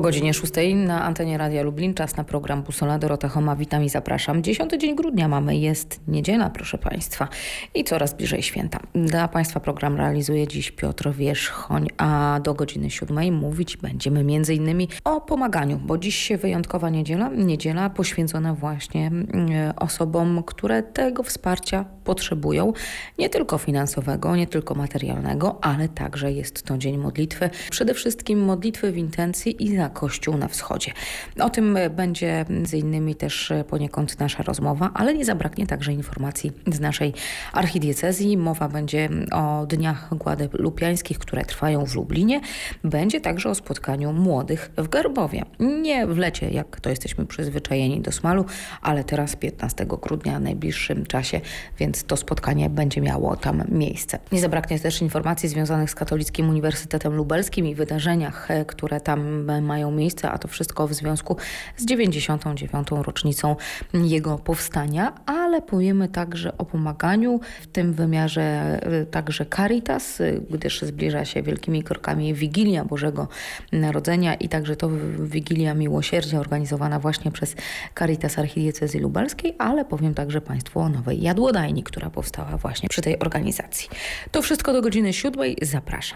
Po godzinie 6 na antenie Radia Lublin czas na program Busola. Dorota Choma, witam i zapraszam. 10 dzień grudnia mamy, jest niedziela, proszę Państwa, i coraz bliżej święta. Dla Państwa program realizuje dziś Piotr Wierzchoń, a do godziny 7 mówić będziemy m.in. o pomaganiu, bo dziś wyjątkowa niedziela poświęcona właśnie osobom, które tego wsparcia potrzebują, nie tylko finansowego, nie tylko materialnego, ale także jest to dzień modlitwy. Przede wszystkim modlitwy w intencji i za Kościół na wschodzie. O tym będzie m.in. też poniekąd nasza rozmowa, ale nie zabraknie także informacji z naszej archidiecezji. Mowa będzie o Dniach Guadalupiańskich, które trwają w Lublinie. Będzie także o spotkaniu młodych w Garbowie. Nie w lecie, jak to jesteśmy przyzwyczajeni do smalu, ale teraz 15 grudnia, w najbliższym czasie, więc to spotkanie będzie miało tam miejsce. Nie zabraknie też informacji związanych z Katolickim Uniwersytetem Lubelskim i wydarzeniach, które tam mają miejsce, a to wszystko w związku z 99. rocznicą jego powstania, ale powiemy także o pomaganiu, w tym wymiarze także Caritas, gdyż zbliża się wielkimi krokami Wigilia Bożego Narodzenia i także to Wigilia Miłosierdzia organizowana właśnie przez Caritas Archidiecezji Lubelskiej, ale powiem także Państwu o nowej jadłodajni, która powstała właśnie przy tej organizacji. To wszystko do godziny 7. Zapraszam.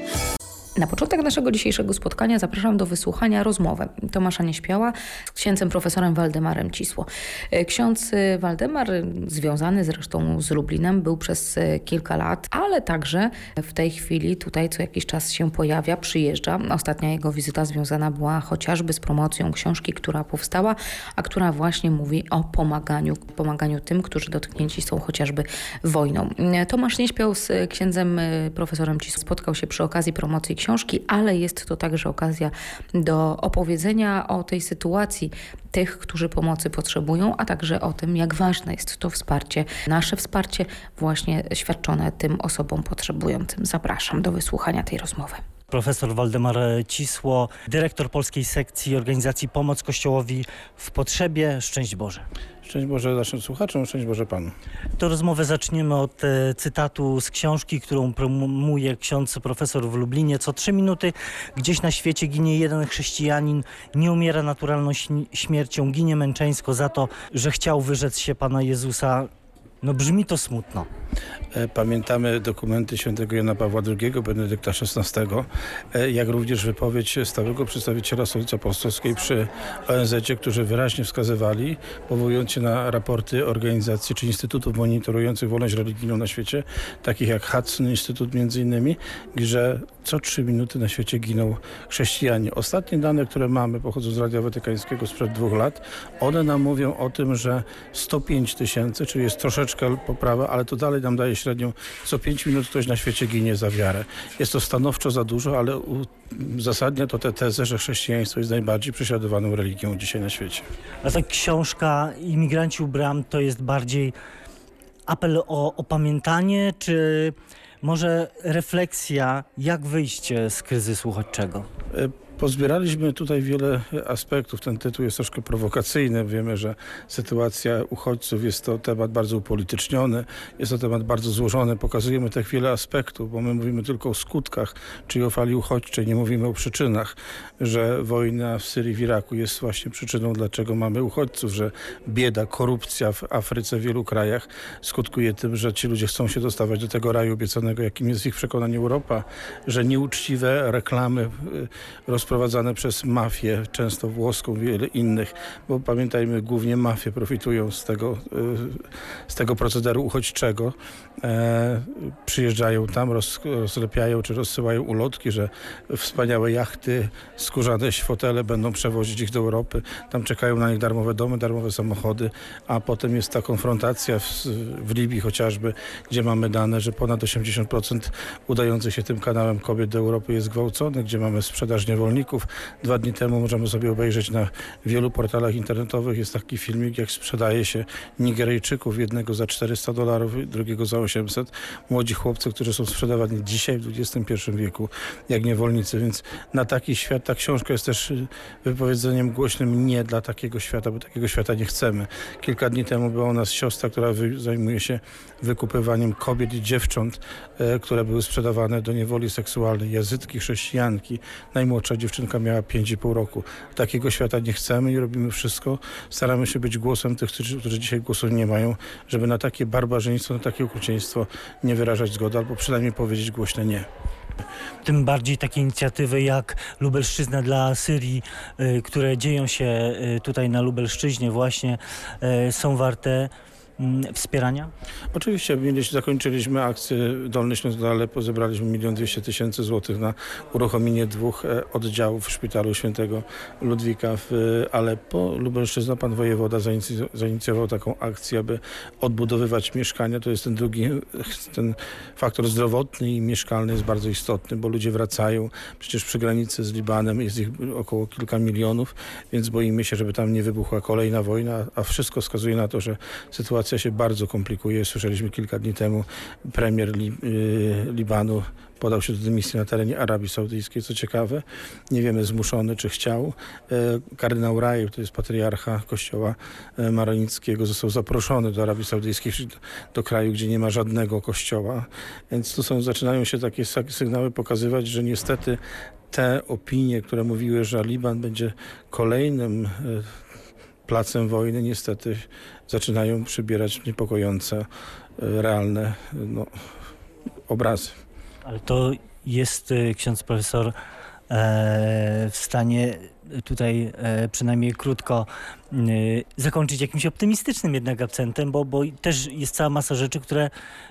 Na początek naszego dzisiejszego spotkania zapraszam do wysłuchania rozmowy Tomasza Nieśpiała z księdzem profesorem Waldemarem Cisło. Ksiądz Waldemar, związany zresztą z Lublinem, był przez kilka lat, ale także w tej chwili tutaj co jakiś czas się pojawia, przyjeżdża. Ostatnia jego wizyta związana była chociażby z promocją książki, która powstała, a która właśnie mówi o pomaganiu tym, którzy dotknięci są chociażby wojną. Tomasz Nieśpiał z księdzem profesorem Cisło spotkał się przy okazji promocji książki, ale jest to także okazja do opowiedzenia o tej sytuacji tych, którzy pomocy potrzebują, a także o tym, jak ważne jest to wsparcie, nasze wsparcie właśnie świadczone tym osobom potrzebującym. Zapraszam do wysłuchania tej rozmowy. Profesor Waldemar Cisło, dyrektor polskiej sekcji organizacji Pomoc Kościołowi w Potrzebie. Szczęść Boże. Szczęść Boże naszym słuchaczom, szczęść Boże Panu. To rozmowę zaczniemy od cytatu z książki, którą promuje ksiądz profesor w Lublinie. Co 3 minuty gdzieś na świecie ginie jeden chrześcijanin, nie umiera naturalną śmiercią, ginie męczeńsko za to, że chciał wyrzec się Pana Jezusa. No brzmi to smutno. Pamiętamy dokumenty świętego Jana Pawła II, Benedykta XVI, jak również wypowiedź stałego przedstawiciela Stolicy Apostolskiej przy ONZ-cie, którzy wyraźnie wskazywali, powołując się na raporty organizacji czy instytutów monitorujących wolność religijną na świecie, takich jak Hudson Instytut między innymi, że co 3 minuty na świecie giną chrześcijanie. Ostatnie dane, które mamy, pochodzą z Radia Watykańskiego sprzed 2 lat. One nam mówią o tym, że 105 tysięcy, czyli jest troszeczkę poprawa, ale to dalej nam daje średnią co 5 minut ktoś na świecie ginie za wiarę. Jest to stanowczo za dużo, ale uzasadnia to tę tezę, że chrześcijaństwo jest najbardziej prześladowaną religią dzisiaj na świecie. A ta książka Imigranci u bram to jest bardziej apel o opamiętanie, czy może refleksja, jak wyjść z kryzysu uchodźczego? Pozbieraliśmy tutaj wiele aspektów. Ten tytuł jest troszkę prowokacyjny. Wiemy, że sytuacja uchodźców jest to temat bardzo upolityczniony, jest to temat bardzo złożony. Pokazujemy tak wiele aspektów, bo my mówimy tylko o skutkach, czyli o fali uchodźczej, nie mówimy o przyczynach, że wojna w Syrii, w Iraku jest właśnie przyczyną, dlaczego mamy uchodźców, że bieda, korupcja w Afryce, w wielu krajach skutkuje tym, że ci ludzie chcą się dostawać do tego raju obiecanego, jakim jest w ich przekonaniu Europa, że nieuczciwe reklamy rozprowadzane przez mafię, często włoską, wiele innych, bo pamiętajmy, głównie mafie profitują z tego procederu uchodźczego. Przyjeżdżają tam, rozlepiają czy rozsyłają ulotki, że wspaniałe jachty, skórzane fotele będą przewozić ich do Europy. Tam czekają na nich darmowe domy, darmowe samochody, a potem jest ta konfrontacja w Libii chociażby, gdzie mamy dane, że ponad 80% udających się tym kanałem kobiet do Europy jest gwałconych, gdzie mamy sprzedaż niewolników. 2 dni temu możemy sobie obejrzeć na wielu portalach internetowych, jest taki filmik, jak sprzedaje się Nigeryjczyków, jednego za $400, drugiego za 800. Młodzi chłopcy, którzy są sprzedawani dzisiaj w XXI wieku jak niewolnicy, więc na taki świat ta książka jest też wypowiedzeniem głośnym nie dla takiego świata, bo takiego świata nie chcemy. Kilka dni temu była u nas siostra, która zajmuje się wykupywaniem kobiet i dziewcząt, które były sprzedawane do niewoli seksualnej, jazytki, chrześcijanki, najmłodsza dziewczynka miała 5,5 roku. Takiego świata nie chcemy i robimy wszystko. Staramy się być głosem tych, którzy dzisiaj głosu nie mają, żeby na takie barbarzyństwo, na takie okrucieństwo nie wyrażać zgody, albo przynajmniej powiedzieć głośne nie. Tym bardziej takie inicjatywy jak Lubelszczyzna dla Syrii, które dzieją się tutaj na Lubelszczyźnie właśnie, są warte wspierania? Oczywiście zakończyliśmy akcję Dolny Śląsk do Aleppo, zebraliśmy 1 200 000 złotych na uruchomienie 2 oddziałów w szpitalu świętego Ludwika w Aleppo. Lubelszczyzna, pan wojewoda zainicjował taką akcję, aby odbudowywać mieszkania. To jest ten faktor zdrowotny i mieszkalny jest bardzo istotny, bo ludzie wracają. Przecież przy granicy z Libanem jest ich około kilka milionów, więc boimy się, żeby tam nie wybuchła kolejna wojna, a wszystko wskazuje na to, że sytuacja się bardzo komplikuje. Słyszeliśmy kilka dni temu, premier Libanu podał się do dymisji na terenie Arabii Saudyjskiej. Co ciekawe, nie wiemy zmuszony czy chciał. Kardynał Rajew, to jest patriarcha kościoła maronickiego, został zaproszony do Arabii Saudyjskiej, czyli do kraju, gdzie nie ma żadnego kościoła. Więc tu zaczynają się takie sygnały pokazywać, że niestety te opinie, które mówiły, że Liban będzie kolejnym placem wojny, niestety zaczynają przybierać niepokojące, realne obrazy. Ale to jest ksiądz profesor w stanie tutaj przynajmniej krótko zakończyć jakimś optymistycznym jednak akcentem, bo też jest cała masa rzeczy, które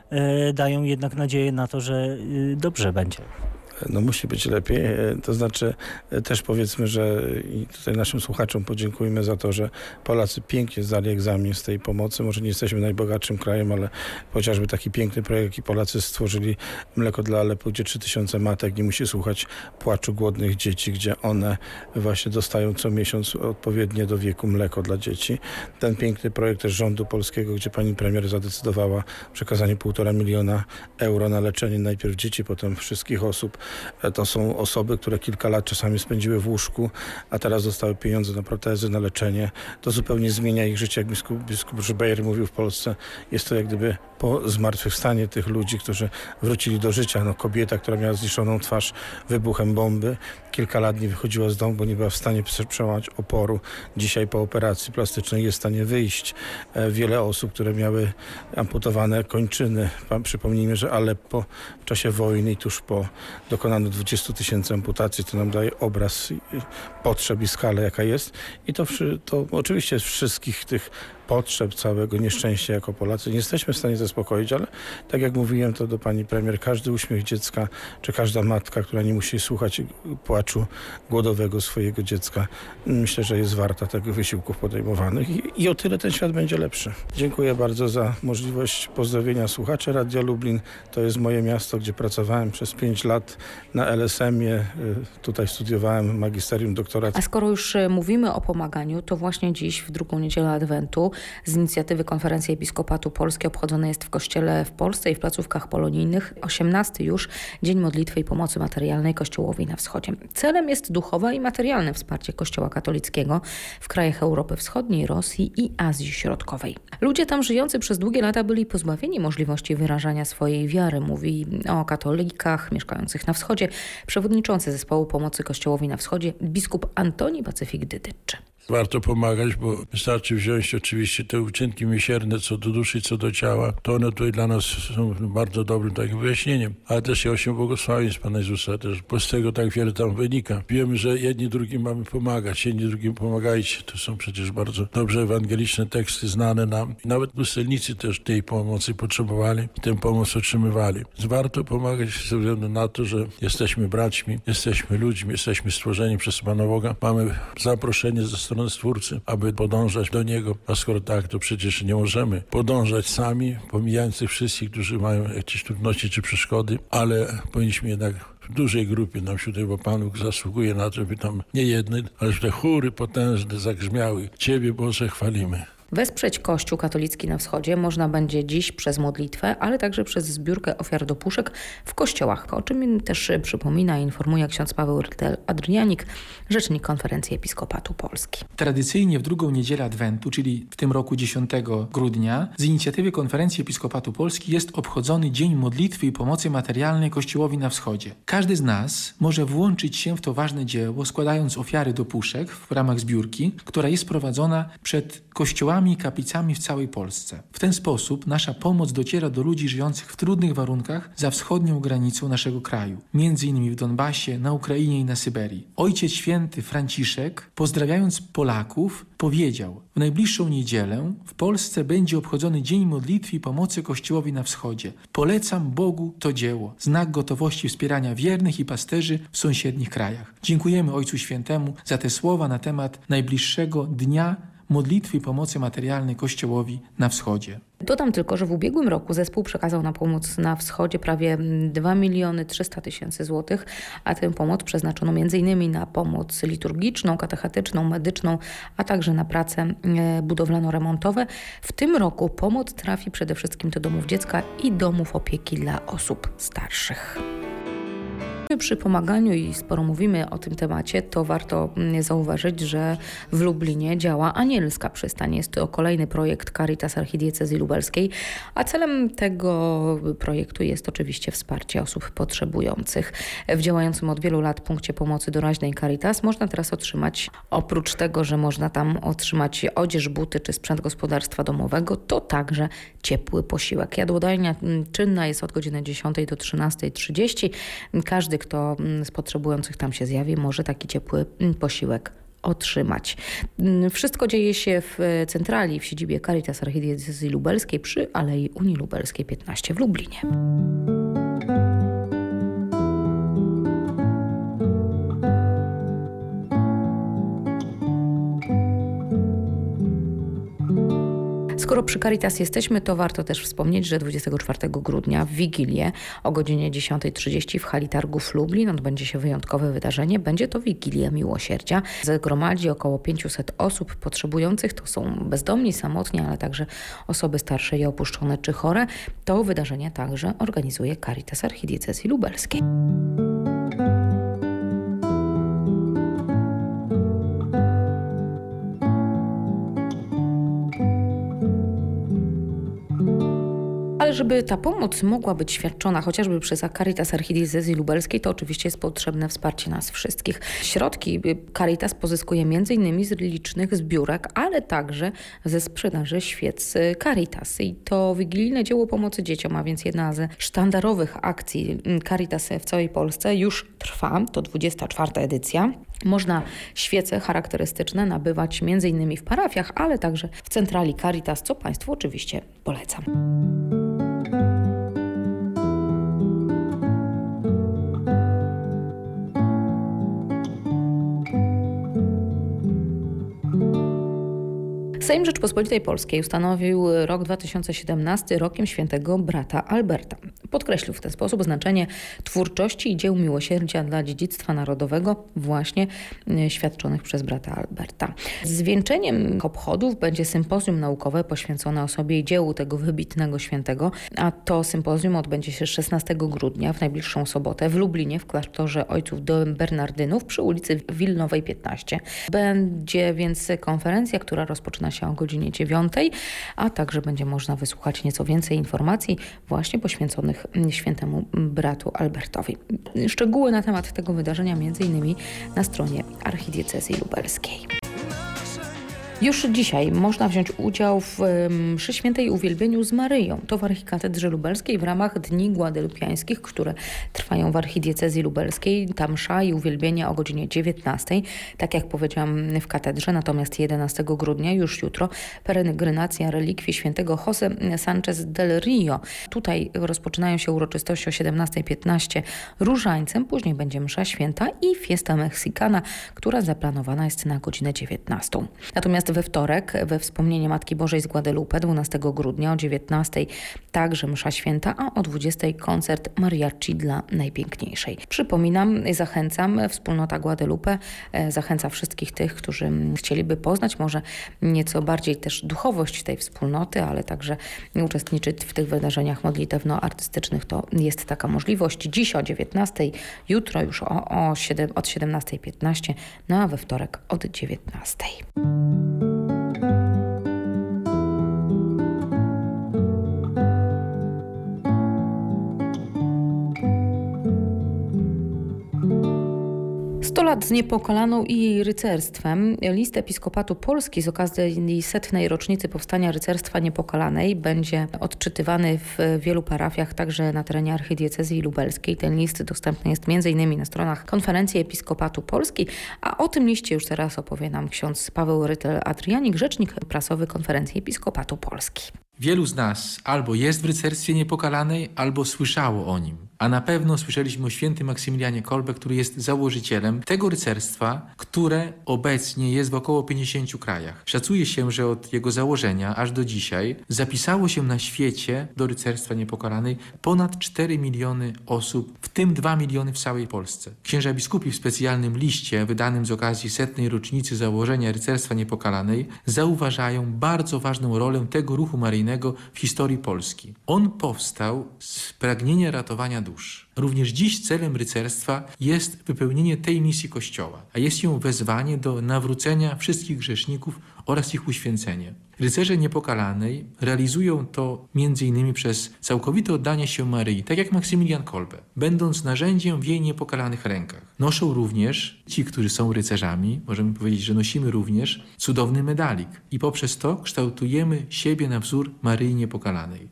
dają jednak nadzieję na to, że dobrze będzie. No musi być lepiej, to znaczy też powiedzmy, że i tutaj naszym słuchaczom podziękujmy za to, że Polacy pięknie zdali egzamin z tej pomocy. Może nie jesteśmy najbogatszym krajem, ale chociażby taki piękny projekt, jaki Polacy stworzyli, Mleko dla Aleppo, gdzie 3000 matek nie musi słuchać płaczu głodnych dzieci, gdzie one właśnie dostają co miesiąc odpowiednie do wieku mleko dla dzieci. Ten piękny projekt też rządu polskiego, gdzie pani premier zadecydowała przekazanie 1,5 miliona euro na leczenie najpierw dzieci, potem wszystkich osób. To są osoby, które kilka lat czasami spędziły w łóżku, a teraz dostały pieniądze na protezy, na leczenie. To zupełnie zmienia ich życie, jak biskup Żbejer mówił w Polsce. Jest to jak gdyby po zmartwychwstanie tych ludzi, którzy wrócili do życia. Kobieta, która miała zniszczoną twarz wybuchem bomby, kilka lat nie wychodziła z domu, bo nie była w stanie przełamać oporu. Dzisiaj po operacji plastycznej jest w stanie wyjść. Wiele osób, które miały amputowane kończyny. Przypomnijmy, że Aleppo w czasie wojny i tuż po dokonano 20 000 amputacji. To nam daje obraz potrzeb i skalę, jaka jest. I to oczywiście z wszystkich tych potrzeb, całego nieszczęścia jako Polacy nie jesteśmy w stanie zaspokoić, ale tak jak mówiłem to do pani premier, każdy uśmiech dziecka, czy każda matka, która nie musi słuchać płaczu głodowego swojego dziecka, myślę, że jest warta tych wysiłków podejmowanych i o tyle ten świat będzie lepszy. Dziękuję bardzo za możliwość pozdrowienia słuchaczy Radia Lublin. To jest moje miasto, gdzie pracowałem przez 5 lat na LSM-ie. Tutaj studiowałem magisterium, doktorat. A skoro już mówimy o pomaganiu, to właśnie dziś w drugą niedzielę Adwentu z inicjatywy Konferencji Episkopatu Polski obchodzony jest w Kościele w Polsce i w placówkach polonijnych 18 już Dzień Modlitwy i Pomocy Materialnej Kościołowi na Wschodzie. Celem jest duchowe i materialne wsparcie Kościoła katolickiego w krajach Europy Wschodniej, Rosji i Azji Środkowej. Ludzie tam żyjący przez długie lata byli pozbawieni możliwości wyrażania swojej wiary. Mówi o katolikach mieszkających na Wschodzie przewodniczący Zespołu Pomocy Kościołowi na Wschodzie biskup Antoni Pacyfik Dydycz. Warto pomagać, bo wystarczy wziąć oczywiście te uczynki miłosierne co do duszy, co do ciała. To one tutaj dla nas są bardzo dobrym takim wyjaśnieniem. Ale też i 8 błogosławieństw Pana Jezusa też, bo z tego tak wiele tam wynika. Wiemy, że jedni drugim mamy pomagać, jedni drugim pomagajcie. To są przecież bardzo dobrze ewangeliczne teksty znane nam. Nawet pustelnicy też tej pomocy potrzebowali i tę pomoc otrzymywali. Więc warto pomagać ze względu na to, że jesteśmy braćmi, jesteśmy ludźmi, jesteśmy stworzeni przez Pana Boga. Mamy zaproszenie ze strony Stwórcy, aby podążać do Niego. A skoro tak, to przecież nie możemy podążać sami, pomijając tych wszystkich, którzy mają jakieś trudności czy przeszkody, ale powinniśmy jednak w dużej grupie nam siódmej, bo Pan Bóg zasługuje na to, żeby tam nie jedny, ale żeby te chóry potężne zagrzmiały. Ciebie, Boże, chwalimy. Wesprzeć Kościół katolicki na wschodzie można będzie dziś przez modlitwę, ale także przez zbiórkę ofiar do puszek w kościołach, o czym też przypomina i informuje ksiądz Paweł Adrianik, rzecznik Konferencji Episkopatu Polski. Tradycyjnie w drugą niedzielę Adwentu, czyli w tym roku 10 grudnia, z inicjatywy Konferencji Episkopatu Polski jest obchodzony Dzień Modlitwy i Pomocy Materialnej Kościołowi na Wschodzie. Każdy z nas może włączyć się w to ważne dzieło, składając ofiary do puszek w ramach zbiórki, która jest prowadzona przed kościołami i kaplicami w całej Polsce. W ten sposób nasza pomoc dociera do ludzi żyjących w trudnych warunkach za wschodnią granicą naszego kraju, między innymi w Donbasie, na Ukrainie i na Syberii. Ojciec Święty Franciszek, pozdrawiając Polaków, powiedział: w najbliższą niedzielę w Polsce będzie obchodzony Dzień Modlitwy i Pomocy Kościołowi na Wschodzie. Polecam Bogu to dzieło, znak gotowości wspierania wiernych i pasterzy w sąsiednich krajach. Dziękujemy Ojcu Świętemu za te słowa na temat najbliższego Dnia Modlitwy i Pomocy Materialnej Kościołowi na Wschodzie. Dodam tylko, że w ubiegłym roku zespół przekazał na pomoc na wschodzie prawie 2 300 000 złotych, a tę pomoc przeznaczono m.in. na pomoc liturgiczną, katechetyczną, medyczną, a także na prace budowlano-remontowe. W tym roku pomoc trafi przede wszystkim do domów dziecka i domów opieki dla osób starszych. Przy pomaganiu i sporo mówimy o tym temacie, to warto zauważyć, że w Lublinie działa Anielska Przystań. Jest to kolejny projekt Caritas Archidiecezji Lubelskiej, a celem tego projektu jest oczywiście wsparcie osób potrzebujących. W działającym od wielu lat punkcie pomocy doraźnej Caritas można teraz otrzymać, oprócz tego, że można tam otrzymać odzież, buty czy sprzęt gospodarstwa domowego, to także ciepły posiłek. Jadłodajnia czynna jest od godziny 10 do 13:30. Każdy, kto z potrzebujących tam się zjawi, może taki ciepły posiłek otrzymać. Wszystko dzieje się w centrali, w siedzibie Caritas Archidiecezji Lubelskiej przy Alei Unii Lubelskiej 15 w Lublinie. Skoro przy Caritas jesteśmy, to warto też wspomnieć, że 24 grudnia w Wigilię o godzinie 10:30 w hali targów Lublin odbędzie się wyjątkowe wydarzenie. Będzie to Wigilia Miłosierdzia. Zgromadzi około 500 osób potrzebujących. To są bezdomni, samotni, ale także osoby starsze i opuszczone czy chore. To wydarzenie także organizuje Caritas Archidiecezji Lubelskiej. Ale żeby ta pomoc mogła być świadczona chociażby przez Caritas Archidiecezji Lubelskiej, to oczywiście jest potrzebne wsparcie nas wszystkich. Środki Caritas pozyskuje m.in. z licznych zbiórek, ale także ze sprzedaży świec Caritas. I to wigilijne dzieło pomocy dzieciom, a więc jedna ze sztandarowych akcji Caritas w całej Polsce już trwa. To 24. edycja. Można świece charakterystyczne nabywać m.in. w parafiach, ale także w centrali Caritas, co Państwu oczywiście polecam. Sejm Rzeczypospolitej Polskiej ustanowił rok 2017 rokiem świętego brata Alberta. Podkreślił w ten sposób znaczenie twórczości i dzieł miłosierdzia dla dziedzictwa narodowego właśnie świadczonych przez brata Alberta. Zwieńczeniem obchodów będzie sympozjum naukowe poświęcone osobie i dziełu tego wybitnego świętego, a to sympozjum odbędzie się 16 grudnia w najbliższą sobotę w Lublinie w klasztorze ojców Bernardynów przy ulicy Wilnowej 15. Będzie więc konferencja, która rozpoczyna się o godzinie 9, a także będzie można wysłuchać nieco więcej informacji właśnie poświęconych świętemu bratu Albertowi. Szczegóły na temat tego wydarzenia m.in. na stronie Archidiecezji Lubelskiej. Już dzisiaj można wziąć udział w mszy świętej Uwielbieniu z Maryją. To w Archikatedrze Lubelskiej w ramach Dni Guadalupiańskich, które trwają w Archidiecezji Lubelskiej. Ta msza i uwielbienia o godzinie 19. Tak jak powiedziałam w katedrze, natomiast 11 grudnia, już jutro, peregrinacja relikwii świętego José Sánchez del Rio. Tutaj rozpoczynają się uroczystości o 17:15 różańcem, później będzie msza święta i fiesta mexicana, która zaplanowana jest na godzinę 19. Natomiast We wtorek we wspomnienie Matki Bożej z Guadalupe 12 grudnia o 19:00 także msza święta, a o 20:00 koncert mariachi dla Najpiękniejszej. Przypominam, zachęcam, wspólnota Guadalupe zachęca wszystkich tych, którzy chcieliby poznać może nieco bardziej też duchowość tej wspólnoty, ale także uczestniczyć w tych wydarzeniach modlitewno-artystycznych. To jest taka możliwość. Dziś o 19:00, jutro już od 17:15, no a we wtorek od 19:00. Sto lat z Niepokalaną i jej rycerstwem. List Episkopatu Polski z okazji 100. rocznicy powstania Rycerstwa Niepokalanej będzie odczytywany w wielu parafiach, także na terenie archidiecezji lubelskiej. Ten list dostępny jest m.in. na stronach Konferencji Episkopatu Polski, a o tym liście już teraz opowie nam ksiądz Paweł Rytel-Adrianik, rzecznik prasowy Konferencji Episkopatu Polski. Wielu z nas albo jest w Rycerstwie Niepokalanej, albo słyszało o nim. A na pewno słyszeliśmy o świętym Maksymilianie Kolbe, który jest założycielem tego rycerstwa, które obecnie jest w około 50 krajach. Szacuje się, że od jego założenia aż do dzisiaj zapisało się na świecie do Rycerstwa Niepokalanej ponad 4 miliony osób, w tym 2 miliony w całej Polsce. Księża biskupi w specjalnym liście wydanym z okazji 100. rocznicy założenia Rycerstwa Niepokalanej zauważają bardzo ważną rolę tego ruchu maryjnego w historii Polski. On powstał z pragnienia ratowania dusz. Również dziś celem rycerstwa jest wypełnienie tej misji Kościoła, a jest ją wezwanie do nawrócenia wszystkich grzeszników oraz ich uświęcenie. Rycerze Niepokalanej realizują to m.in. przez całkowite oddanie się Maryi, tak jak Maksymilian Kolbe, będąc narzędziem w jej niepokalanych rękach. Noszą również ci, którzy są rycerzami, możemy powiedzieć, że nosimy również cudowny medalik i poprzez to kształtujemy siebie na wzór Maryi Niepokalanej.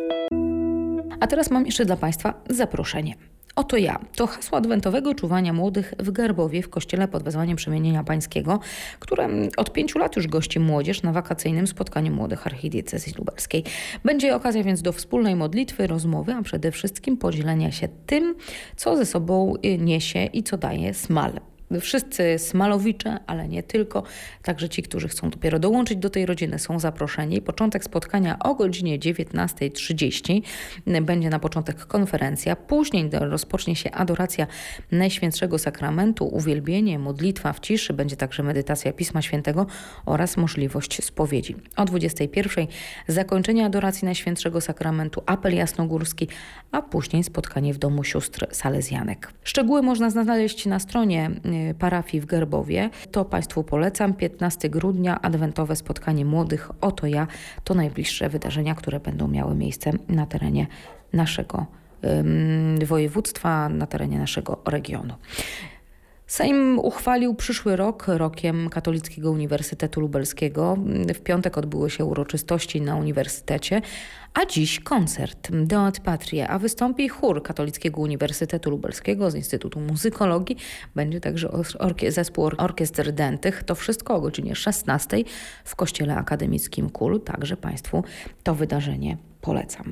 A teraz mam jeszcze dla Państwa zaproszenie. Oto ja. To hasło adwentowego czuwania młodych w Garbowie w kościele pod wezwaniem Przemienienia Pańskiego, które od 5 lat już gości młodzież na wakacyjnym spotkaniu młodych archidiecezji lubelskiej. Będzie okazja więc do wspólnej modlitwy, rozmowy, a przede wszystkim podzielenia się tym, co ze sobą niesie i co daje smal. Wszyscy smalowicze, ale nie tylko. Także ci, którzy chcą dopiero dołączyć do tej rodziny, są zaproszeni. Początek spotkania o godzinie 19:30. Będzie na początek konferencja. Później rozpocznie się adoracja Najświętszego Sakramentu, uwielbienie, modlitwa w ciszy. Będzie także medytacja Pisma Świętego oraz możliwość spowiedzi. O 21:00 zakończenie adoracji Najświętszego Sakramentu, apel jasnogórski, a później spotkanie w domu sióstr salezjanek. Szczegóły można znaleźć na stronie parafii w Garbowie. To Państwu polecam. 15 grudnia, adwentowe spotkanie młodych. Oto ja. To najbliższe wydarzenia, które będą miały miejsce na terenie naszego województwa, na terenie naszego regionu. Sejm uchwalił przyszły rok rokiem Katolickiego Uniwersytetu Lubelskiego. W piątek odbyły się uroczystości na uniwersytecie, a dziś koncert Deat Patriae, a wystąpi chór Katolickiego Uniwersytetu Lubelskiego z Instytutu Muzykologii. Będzie także zespół orkiestr dętych. To wszystko o godzinie 16:00 w Kościele Akademickim KUL. Także Państwu to wydarzenie polecam.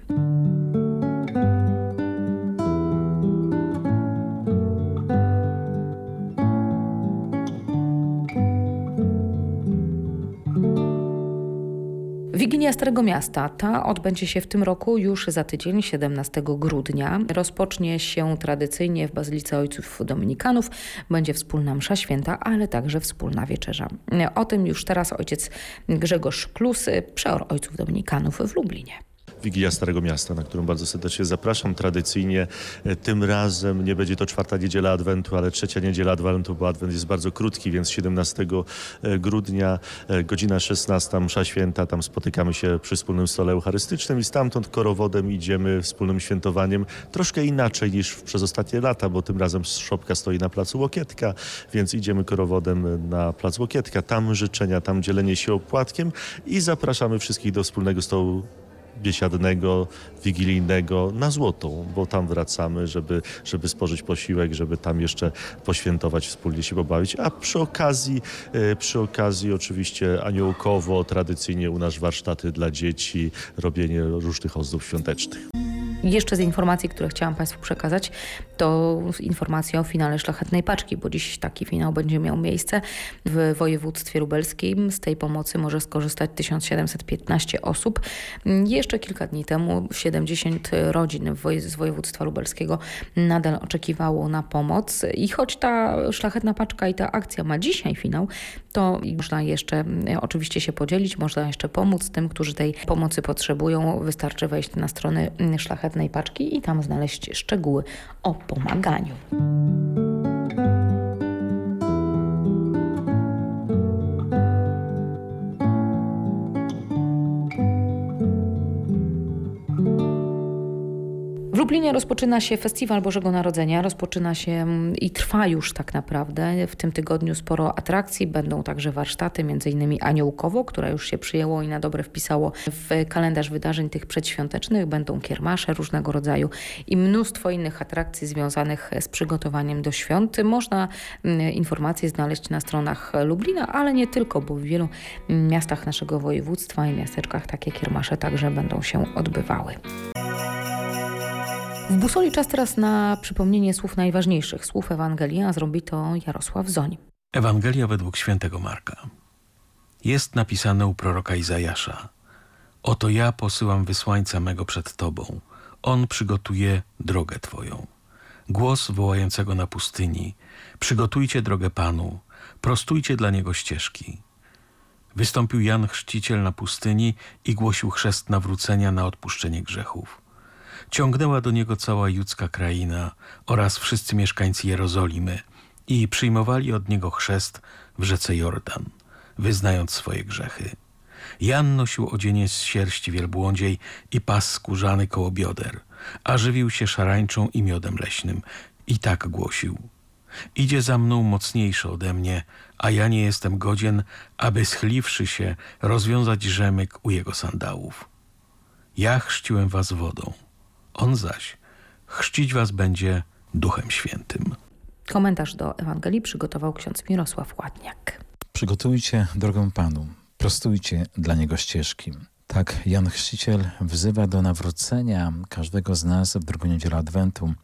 Wigilia Starego Miasta. Ta odbędzie się w tym roku już za tydzień, 17 grudnia. Rozpocznie się tradycyjnie w Bazylice Ojców Dominikanów. Będzie wspólna msza święta, ale także wspólna wieczerza. O tym już teraz ojciec Grzegorz Klus, przeor Ojców Dominikanów w Lublinie. Wigilia Starego Miasta, na którą bardzo serdecznie zapraszam. Tradycyjnie tym razem nie będzie to 4. niedziela Adwentu, ale 3. niedziela Adwentu, bo Adwent jest bardzo krótki, więc 17 grudnia, godzina 16, msza święta. Tam spotykamy się przy wspólnym stole eucharystycznym i stamtąd korowodem idziemy wspólnym świętowaniem. Troszkę inaczej niż przez ostatnie lata, bo tym razem szopka stoi na placu Łokietka, więc idziemy korowodem na plac Łokietka. Tam życzenia, tam dzielenie się opłatkiem i zapraszamy wszystkich do wspólnego stołu biesiadnego, wigilijnego na Złotą, bo tam wracamy, żeby spożyć posiłek, żeby tam jeszcze poświętować, wspólnie się pobawić, a przy okazji oczywiście aniołkowo, tradycyjnie u nas warsztaty dla dzieci, robienie różnych ozdób świątecznych. Jeszcze z informacji, które chciałam Państwu przekazać, to informacja o finale Szlachetnej Paczki, bo dziś taki finał będzie miał miejsce w województwie lubelskim. Z tej pomocy może skorzystać 1715 osób. Jeszcze kilka dni temu 70 rodzin z województwa lubelskiego nadal oczekiwało na pomoc i choć ta Szlachetna Paczka i ta akcja ma dzisiaj finał, to można jeszcze oczywiście się podzielić, można jeszcze pomóc tym, którzy tej pomocy potrzebują. Wystarczy wejść na stronę Szlachetnej Paczki i tam znaleźć szczegóły o pomaganiu. W Lublinie rozpoczyna się Festiwal Bożego Narodzenia. Rozpoczyna się i trwa już tak naprawdę. W tym tygodniu sporo atrakcji. Będą także warsztaty, m.in. Aniołkowo, które już się przyjęło i na dobre wpisało w kalendarz wydarzeń tych przedświątecznych. Będą kiermasze różnego rodzaju i mnóstwo innych atrakcji związanych z przygotowaniem do świąt. Można informacje znaleźć na stronach Lublina, ale nie tylko, bo w wielu miastach naszego województwa i miasteczkach takie kiermasze także będą się odbywały. W Busoli czas teraz na przypomnienie słów najważniejszych, słów Ewangelii, a zrobi to Jarosław Zoń. Ewangelia według świętego Marka. Jest napisane u proroka Izajasza: Oto ja posyłam wysłańca mego przed Tobą. On przygotuje drogę Twoją. Głos wołającego na pustyni: przygotujcie drogę Panu, prostujcie dla Niego ścieżki. Wystąpił Jan Chrzciciel na pustyni i głosił chrzest nawrócenia na odpuszczenie grzechów. Ciągnęła do niego cała judzka kraina oraz wszyscy mieszkańcy Jerozolimy i przyjmowali od niego chrzest w rzece Jordan, wyznając swoje grzechy. Jan nosił odzienie z sierści wielbłądziej i pas skórzany koło bioder, a żywił się szarańczą i miodem leśnym i tak głosił: idzie za mną mocniejszy ode mnie, a ja nie jestem godzien, aby schyliwszy się rozwiązać rzemyk u jego sandałów. Ja chrzciłem was wodą, on zaś chrzcić was będzie Duchem Świętym. Komentarz do Ewangelii przygotował ksiądz Mirosław Ładniak. Przygotujcie drogę Panu, prostujcie dla Niego ścieżki. Tak Jan Chrzciciel wzywa do nawrócenia każdego z nas w drugą niedzielę Adwentu.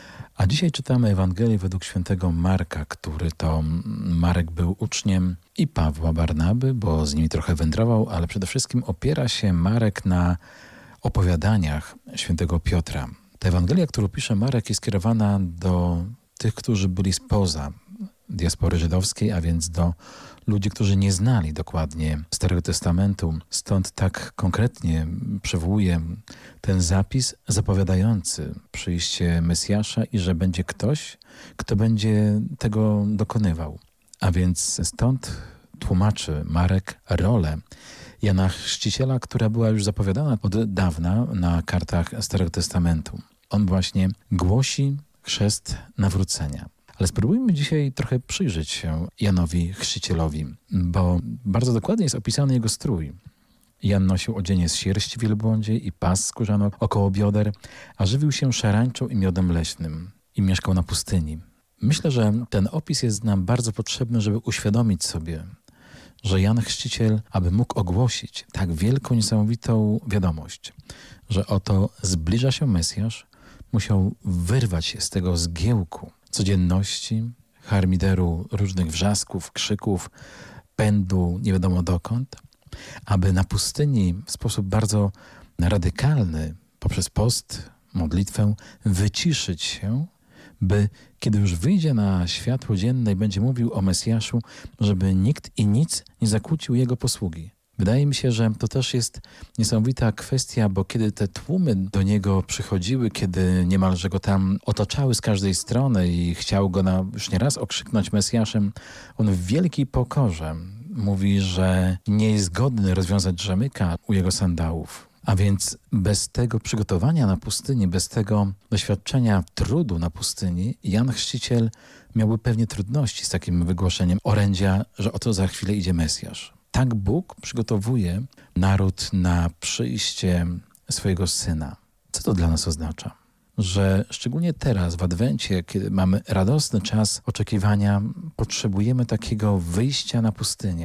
A dzisiaj czytamy Ewangelię według świętego Marka, który to Marek był uczniem i Pawła Barnaby, bo z nimi trochę wędrował, ale przede wszystkim opiera się Marek na opowiadaniach świętego Piotra. Ta Ewangelia, którą pisze Marek, jest skierowana do tych, którzy byli spoza diaspory żydowskiej, a więc do ludzi, którzy nie znali dokładnie Starego Testamentu. Stąd tak konkretnie przywołuje ten zapis zapowiadający przyjście Mesjasza i że będzie ktoś, kto będzie tego dokonywał. A więc stąd tłumaczy Marek rolę Jana Chrzciciela, która była już zapowiadana od dawna na kartach Starego Testamentu. On właśnie głosi chrzest nawrócenia. Ale spróbujmy dzisiaj trochę przyjrzeć się Janowi Chrzcicielowi, bo bardzo dokładnie jest opisany jego strój. Jan nosił odzienie z sierści wielbłądziej i pas skórzany około bioder, a żywił się szarańczą i miodem leśnym i mieszkał na pustyni. Myślę, że ten opis jest nam bardzo potrzebny, żeby uświadomić sobie, że Jan Chrzciciel, aby mógł ogłosić tak wielką, niesamowitą wiadomość, że oto zbliża się Mesjasz, musiał wyrwać się z tego zgiełku codzienności, harmideru różnych wrzasków, krzyków, pędu nie wiadomo dokąd, aby na pustyni w sposób bardzo radykalny, poprzez post, modlitwę, wyciszyć się, by kiedy już wyjdzie na światło dzienne i będzie mówił o Mesjaszu, żeby nikt i nic nie zakłócił jego posługi. Wydaje mi się, że to też jest niesamowita kwestia, bo kiedy te tłumy do niego przychodziły, kiedy niemalże go tam otaczały z każdej strony i chciał go już nieraz okrzyknąć Mesjaszem, on w wielkiej pokorze mówi, że nie jest godny rozwiązać rzemyka u jego sandałów. A więc bez tego przygotowania na pustyni, bez tego doświadczenia trudu na pustyni, Jan Chrzciciel miałby pewnie trudności z takim wygłoszeniem orędzia, że oto za chwilę idzie Mesjasz. Tak Bóg przygotowuje naród na przyjście swojego Syna. Co to dla nas oznacza? Że szczególnie teraz w Adwencie, kiedy mamy radosny czas oczekiwania, potrzebujemy takiego wyjścia na pustynię.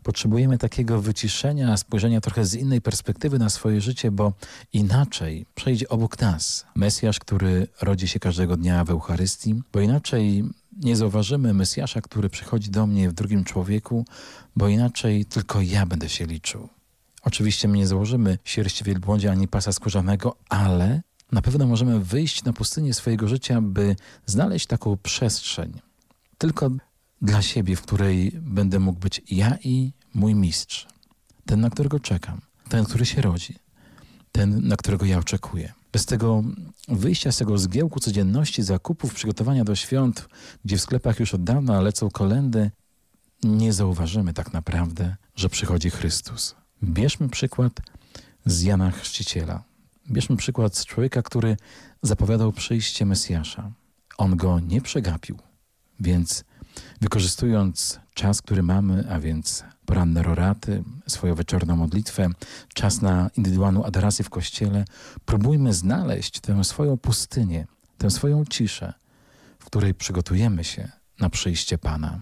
Potrzebujemy takiego wyciszenia, spojrzenia trochę z innej perspektywy na swoje życie, bo inaczej przejdzie obok nas Mesjasz, który rodzi się każdego dnia w Eucharystii, bo inaczej nie zauważymy Mesjasza, który przychodzi do mnie w drugim człowieku, bo inaczej tylko ja będę się liczył. Oczywiście my nie założymy sierści wielbłądzia ani pasa skórzanego, ale na pewno możemy wyjść na pustynię swojego życia, by znaleźć taką przestrzeń tylko dla siebie, w której będę mógł być ja i mój mistrz. Ten, na którego czekam. Ten, który się rodzi. Ten, na którego ja oczekuję. Bez tego wyjścia z tego zgiełku codzienności, zakupów, przygotowania do świąt, gdzie w sklepach już od dawna lecą kolędy, nie zauważymy tak naprawdę, że przychodzi Chrystus. Bierzmy przykład z Jana Chrzciciela. Bierzmy przykład z człowieka, który zapowiadał przyjście Mesjasza. On go nie przegapił, więc wykorzystując czas, który mamy, a więc poranne roraty, swoją wieczorną modlitwę, czas na indywidualną adorację w Kościele, próbujmy znaleźć tę swoją pustynię, tę swoją ciszę, w której przygotujemy się na przyjście Pana.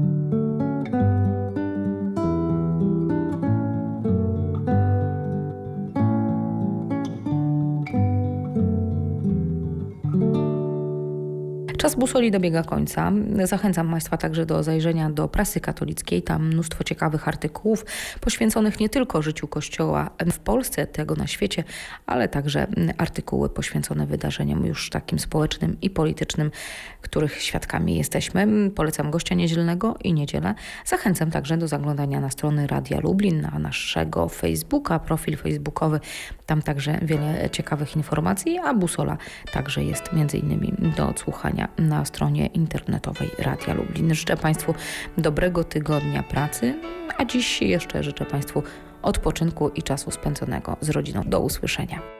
Czas busoli dobiega końca. Zachęcam Państwa także do zajrzenia do prasy katolickiej. Tam mnóstwo ciekawych artykułów poświęconych nie tylko życiu Kościoła w Polsce, tego na świecie, ale także artykuły poświęcone wydarzeniom już takim społecznym i politycznym, których świadkami jesteśmy. Polecam Gościa Niedzielnego i Niedzielę. Zachęcam także do zaglądania na strony Radia Lublin, na naszego Facebooka, profil facebookowy. Tam także wiele ciekawych informacji, a busola także jest między innymi do odsłuchania na stronie internetowej Radia Lublin. Życzę Państwu dobrego tygodnia pracy, a dziś jeszcze życzę Państwu odpoczynku i czasu spędzonego z rodziną. Do usłyszenia.